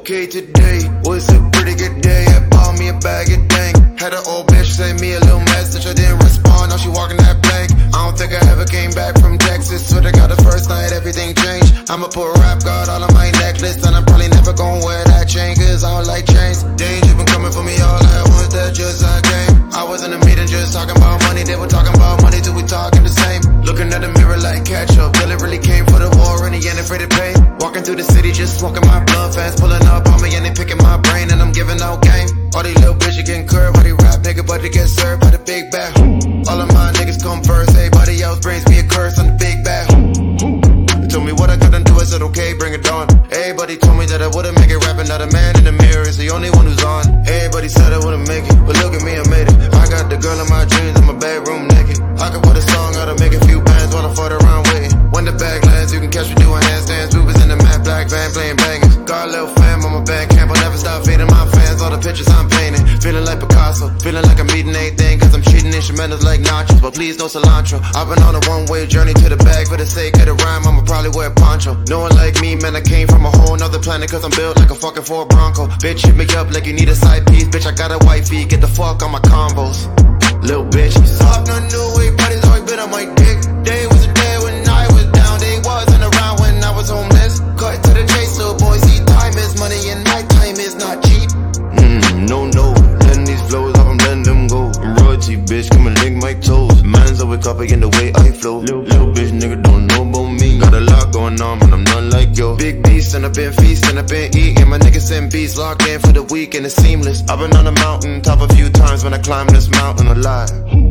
okay today. Was a pretty good day. I bought me a bag of dang. Had an old bitch send me a little message. I didn't respond. Now she walking that blank. I don't think I ever came back from Texas. Swear to God, the first night everything changed. I'ma put rap God all on my necklace, and I'm probably never gonna wear that chain, cause I don't like chains. Danger been coming for me all at once. That just I came. I was in a meeting just talking about money. They were talking about money till we talking the same. Looking at the mirror like catch up. Till it really came for the war, and he ain't afraid to pay. Walking through the city just smoking my blunt, fast pulling up on me, and they picking my brain, and I'm giving out game. All these little bitches getting curved, all they rap nigga, but they get served by the big bag. All of my niggas come first, everybody else brings me a curse on the big bag. They told me what I couldn't do, I said okay, bring it on. Everybody told me that I wouldn't make it, rapping. Now the man in the mirror is the only one who's on. Everybody said I wouldn't make it, but look at me, I made it. I got the girl in my dreams in my bedroom naked. I could put a song out and make a few bands while I fought around waiting. When the bag lands, you can catch me doing handstands. We was in the matte black van playing bangers. Got a little fam on my band camp, I'll never stop feeding my fans all the pictures I'm painting. Feeling like Picasso, feeling like I'm eating anything, cause I'm cheating instrumentals like nachos, but please no cilantro. I've been on a one-way journey to the bag. For the sake of the rhyme, I'ma probably wear a poncho. No one like me, man, I came from a whole nother planet, cause I'm built like a fucking Ford Bronco. Bitch, hit me up like you need a side piece. Bitch, I got a wifey, get the fuck on my combos. Little bitch, soft, no new way, buddy's always been on my dick. Day was a day when I was down, they wasn't around when I was homeless. Cut to the chase, so boys see time is money, and my time is not cheap. No, letting these flows up, I'm letting them go. I'm royalty, bitch, come and lick my toes. Man's always copying the way I flow. Little bitch, nigga, don't know about me. Got a lot going on, but I'm not like yo. Big beast, and I've been feasting, I've been eating. My niggas send beats locked in for the week, and it's seamless. I've been on the mountain top a few times when I climb this mountain alive.